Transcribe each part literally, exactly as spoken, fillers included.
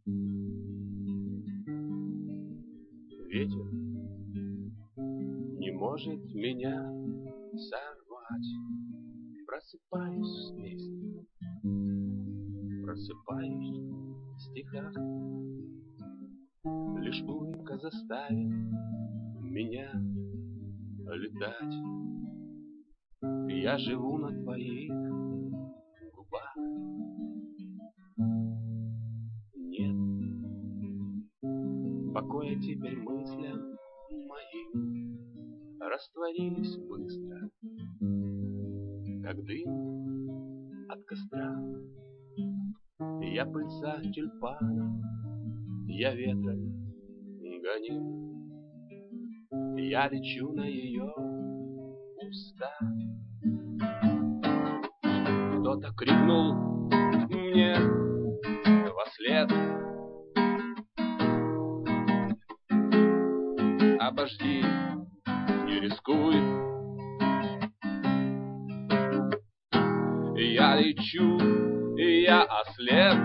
Ветер не может меня сорвать. Просыпаюсь в песне, просыпаюсь в стихах. Лишь улыбка заставит меня летать. Я живу на твоих губах. Нет покоя теперь мыслям моим, растворились быстро, как дым от костра. Я пыльца тюльпана, я ветром гоним, я лечу на ее уста. Кто-то крикнул мне вослед: обожди, не рискуй. Я лечу, я ослеп,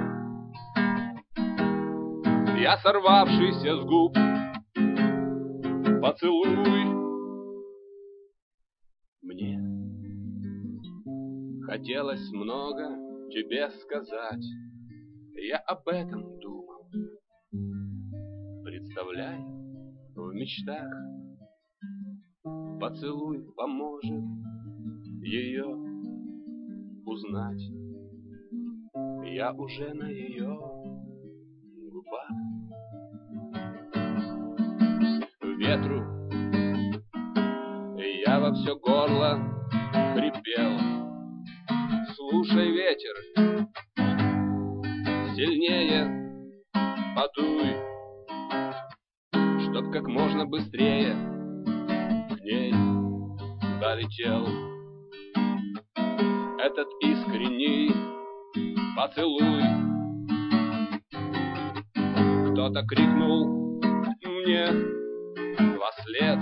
я сорвавшийся с губ поцелуй. Мне хотелось много тебе сказать, я об этом думал, представляя в мечтах. Поцелуй поможет ее узнать. Я уже на ее губах. Ветру я во все горло хрипел: слушай, ветер, сильнее подуй, чтоб как можно быстрее к ней долетел этот искренний поцелуй. Кто-то крикнул мне вослед: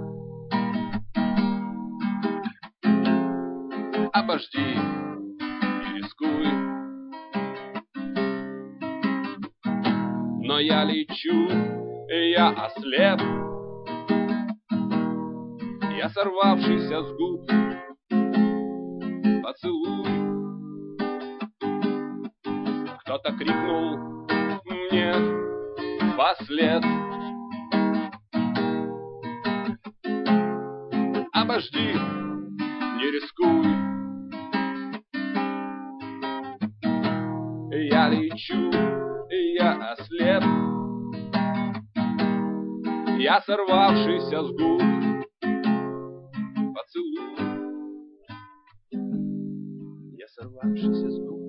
обожди, не рискуй. Но я лечу, я ослеп, я сорвавшийся с губ поцелуй. Кто-то крикнул мне вослед: обожди, не рискуй. Я лечу, я ослеп, я сорвавшийся с губ поцелуй. Я сорвавшийся с губ